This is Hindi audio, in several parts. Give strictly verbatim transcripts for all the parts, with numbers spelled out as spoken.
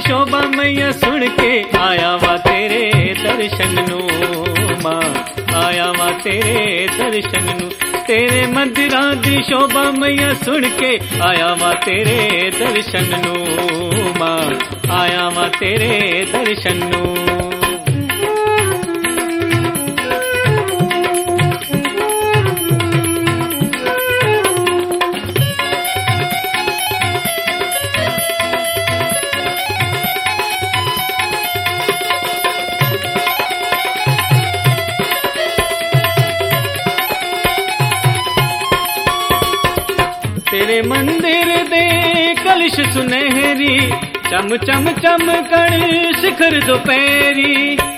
शोभा मैया सुन के आया वा तेरे दर्शन नू मां, आया वा तेरे दर्शन नू। तेरे मंदिरां दी शोभा मैया सुन के आया वा तेरे दर्शन नू मां, आया वा तेरे दर्शन नू। तेरे मंदिर दे कलश सुनहरी चम चम चमकण शिखर दोपहरी।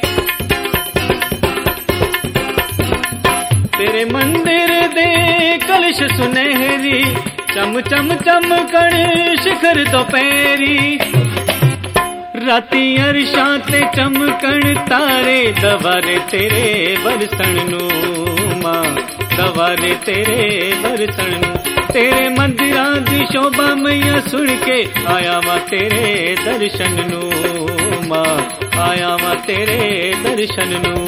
तेरे मंदिर दे कलश सुनहरी चम चम चमकण शिखर दोपहरी। राती अरशां ते चमकण तारे दवारे तेरे बरसण नू मां, दवारे तेरे बरसण नू। तेरे मंदिरां दी शोभा मैया सुन के आया वा तेरे दर्शन नू मां, आया वा तेरे दर्शन नू।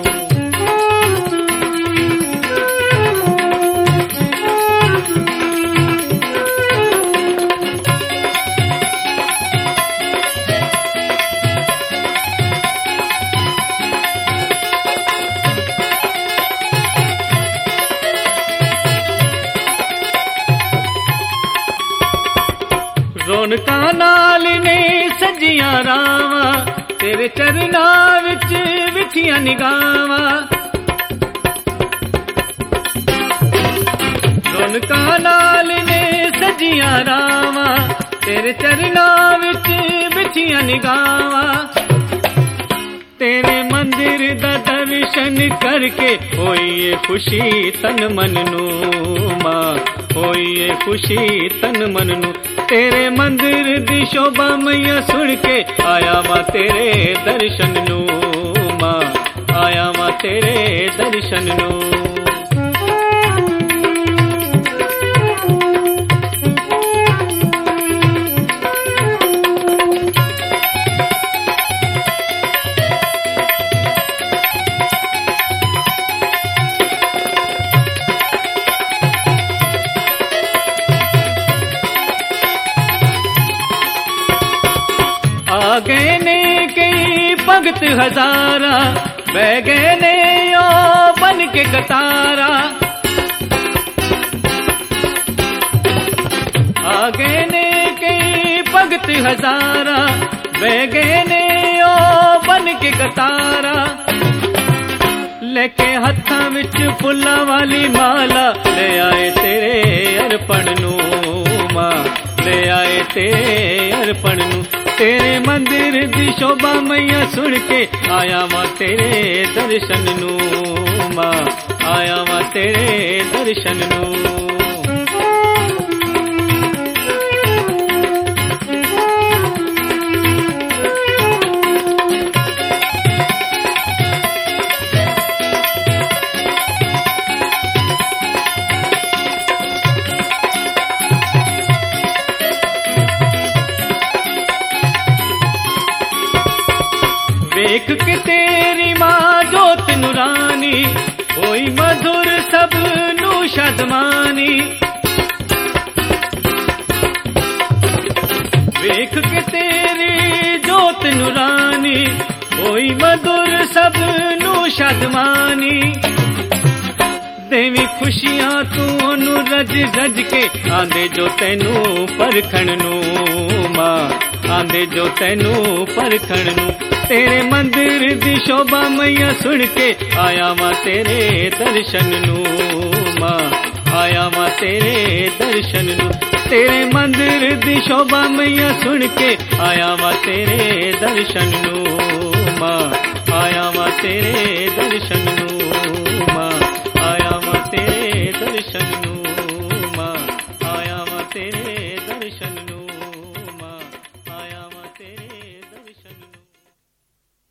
रौनकां नाल ने सजियां रावां तेरे चरनां विच विछियां निगावां। रौनकां नाल ने सजियां रावां तेरे चरनां विच विछियां निगावां। तेरे मंदिर दा दर्शन करके होइए खुशी तन मन नू मां, होइए खुशी तन मन नू। तेरे मंदिर दी शोभा मैया सुन के आया वा तेरे दर्शन नू मां, आया वा तेरे दर्शन नू। आ गए ने कई भगत हजारा बह गए ने ओ बन के कतारा। आ गए ने कई भगत हजारा बह गए ने ओ बन के कतारा। लेके हत्थां विच फुल्लां वाली माला ले आए तेरे अर्पण नू मां, ले आए तेरे अर्पण नू। तेरे मंदिर दी शोभा मैया सुन के आया वा तेरे दर्शन नू मां, आया वा तेरे दर्शन नू। देख के तेरी मां जोत नूरानी होई मधुर सब नू शदमानी। देख के तेरी जोत नूरानी होई मधुर सब नू शदमानी। देवी खुशियां तू ओनू रज रज के आंदे जो तैनू परखण नू मां, आंदे जो तैनू परखण नू। तेरे मंदिर दी शोभा मैया सुन के आया वा तेरे दर्शन नू मां, आया वा तेरे दर्शन नू। तेरे मंदिर दी शोभा मैया सुन के आया वा तेरे दर्शन नू मां, आया वा तेरे दर्शन नू मां, आया वा तेरे दर्शन नू मां, आया वा तेरे दर्शन।